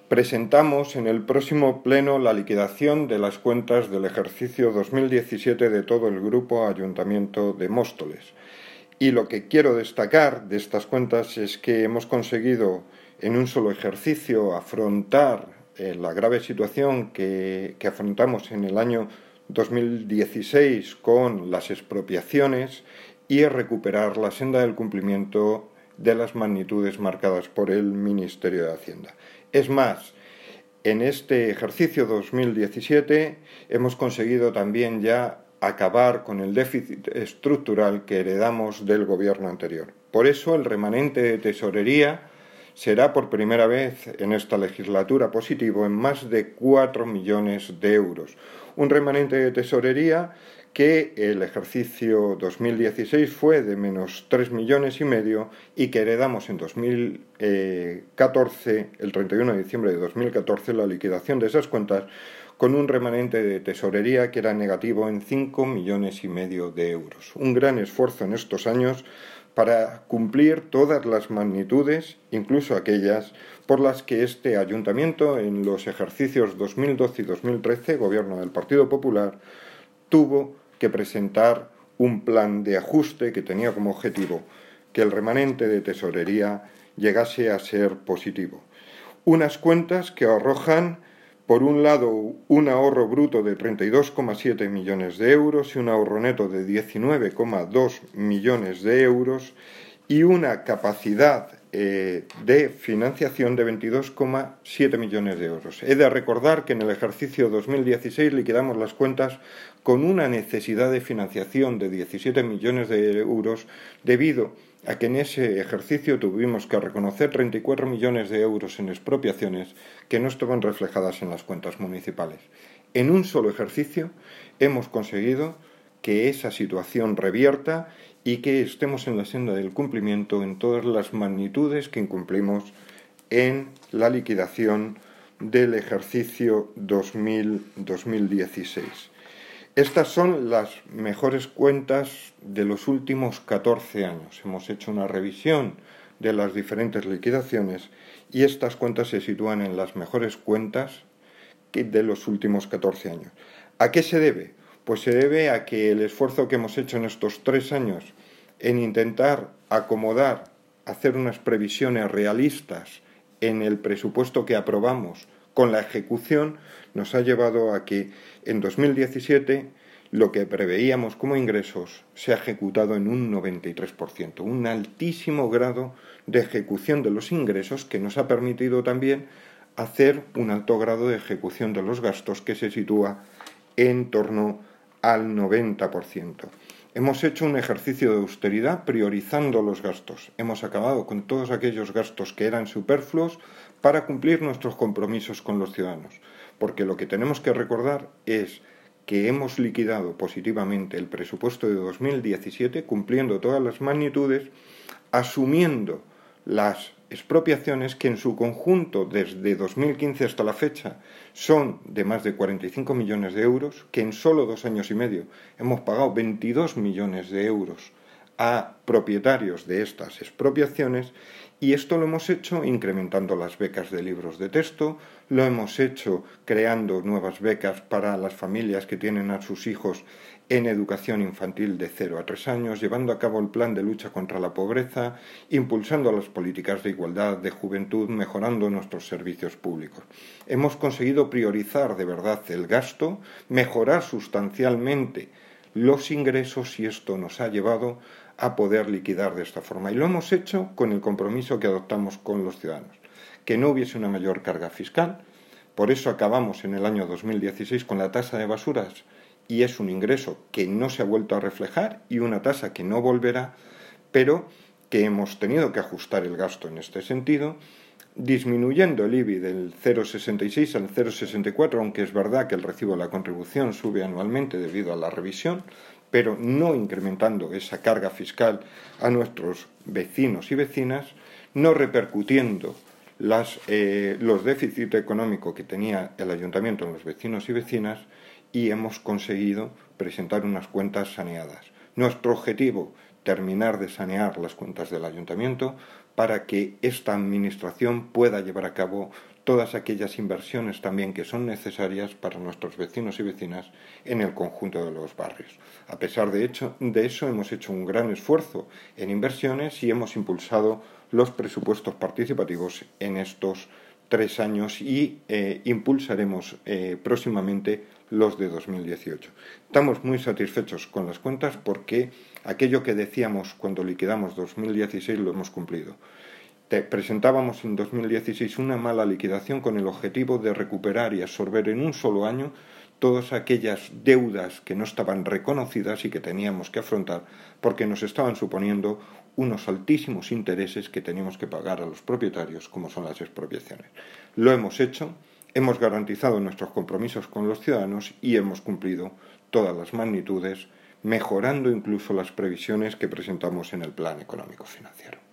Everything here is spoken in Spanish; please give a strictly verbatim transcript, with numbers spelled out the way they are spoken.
Presentamos en el próximo pleno la liquidación de las cuentas del ejercicio dos mil diecisiete de todo el Grupo Ayuntamiento de Móstoles. Y lo que quiero destacar de estas cuentas es que hemos conseguido en un solo ejercicio afrontar eh, la grave situación que, que afrontamos en el año dos mil dieciséis con las expropiaciones y recuperar la senda del cumplimiento de las magnitudes marcadas por el Ministerio de Hacienda. Es más, en este ejercicio dos mil diecisiete hemos conseguido también ya acabar con el déficit estructural que heredamos del gobierno anterior. Por eso el remanente de tesorería será por primera vez en esta legislatura positivo en más de cuatro millones de euros. Un remanente de tesorería que el ejercicio dos mil dieciséis fue de menos tres millones y medio y que heredamos en dos mil catorce, el treinta y uno de diciembre de dos mil catorce, la liquidación de esas cuentas con un remanente de tesorería que era negativo en cinco millones y medio de euros. Un gran esfuerzo en estos años para cumplir todas las magnitudes, incluso aquellas por las que este ayuntamiento en los ejercicios dos mil doce y dos mil trece, gobierno del Partido Popular, tuvo que presentar un plan de ajuste que tenía como objetivo que el remanente de tesorería llegase a ser positivo. Unas cuentas que arrojan, por un lado, un ahorro bruto de treinta y dos coma siete millones de euros y un ahorro neto de diecinueve coma dos millones de euros y una capacidad eh, de financiación de veintidós coma siete millones de euros. He de recordar que en el ejercicio dos mil dieciséis liquidamos las cuentas con una necesidad de financiación de diecisiete millones de euros debido a que en ese ejercicio tuvimos que reconocer treinta y cuatro millones de euros en expropiaciones que no estaban reflejadas en las cuentas municipales. En un solo ejercicio hemos conseguido que esa situación revierta y que estemos en la senda del cumplimiento en todas las magnitudes que incumplimos en la liquidación del ejercicio dos mil dieciséis. Estas son las mejores cuentas de los últimos catorce años. Hemos hecho una revisión de las diferentes liquidaciones y estas cuentas se sitúan en las mejores cuentas de los últimos catorce años. ¿A qué se debe? Pues se debe a que el esfuerzo que hemos hecho en estos tres años en intentar acomodar, hacer unas previsiones realistas en el presupuesto que aprobamos con la ejecución, nos ha llevado a que en dos mil diecisiete lo que preveíamos como ingresos se ha ejecutado en un noventa y tres por ciento, un altísimo grado de ejecución de los ingresos que nos ha permitido también hacer un alto grado de ejecución de los gastos que se sitúa en torno al noventa por ciento. Hemos hecho un ejercicio de austeridad priorizando los gastos. Hemos acabado con todos aquellos gastos que eran superfluos para cumplir nuestros compromisos con los ciudadanos. Porque lo que tenemos que recordar es que hemos liquidado positivamente el presupuesto de dos mil diecisiete, cumpliendo todas las magnitudes, asumiendo las expropiaciones que en su conjunto desde dos mil quince hasta la fecha son de más de cuarenta y cinco millones de euros, que en solo dos años y medio hemos pagado veintidós millones de euros a propietarios de estas expropiaciones, y esto lo hemos hecho incrementando las becas de libros de texto, lo hemos hecho creando nuevas becas para las familias que tienen a sus hijos en educación infantil de cero a tres años, llevando a cabo el plan de lucha contra la pobreza, impulsando las políticas de igualdad, de juventud, mejorando nuestros servicios públicos. Hemos conseguido priorizar de verdad el gasto, mejorar sustancialmente los ingresos y esto nos ha llevado a poder liquidar de esta forma. Y lo hemos hecho con el compromiso que adoptamos con los ciudadanos, que no hubiese una mayor carga fiscal. Por eso acabamos en el año dos mil dieciséis con la tasa de basuras y es un ingreso que no se ha vuelto a reflejar y una tasa que no volverá, pero que hemos tenido que ajustar el gasto en este sentido, disminuyendo el I B I del cero coma sesenta y seis al cero coma sesenta y cuatro, aunque es verdad que el recibo de la contribución sube anualmente debido a la revisión, pero no incrementando esa carga fiscal a nuestros vecinos y vecinas, no repercutiendo las, eh, los déficits económicos que tenía el ayuntamiento en los vecinos y vecinas, y hemos conseguido presentar unas cuentas saneadas. Nuestro objetivo, terminar de sanear las cuentas del ayuntamiento para que esta Administración pueda llevar a cabo todas aquellas inversiones también que son necesarias para nuestros vecinos y vecinas en el conjunto de los barrios. A pesar de, hecho, de eso, hemos hecho un gran esfuerzo en inversiones y hemos impulsado los presupuestos participativos en estos tres años y eh, impulsaremos eh, próximamente los de dos mil dieciocho. Estamos muy satisfechos con las cuentas porque aquello que decíamos cuando liquidamos dos mil dieciséis lo hemos cumplido. Te presentábamos en dos mil dieciséis una mala liquidación con el objetivo de recuperar y absorber en un solo año todas aquellas deudas que no estaban reconocidas y que teníamos que afrontar porque nos estaban suponiendo unos altísimos intereses que teníamos que pagar a los propietarios, como son las expropiaciones. Lo hemos hecho, hemos garantizado nuestros compromisos con los ciudadanos y hemos cumplido todas las magnitudes, mejorando incluso las previsiones que presentamos en el Plan Económico Financiero.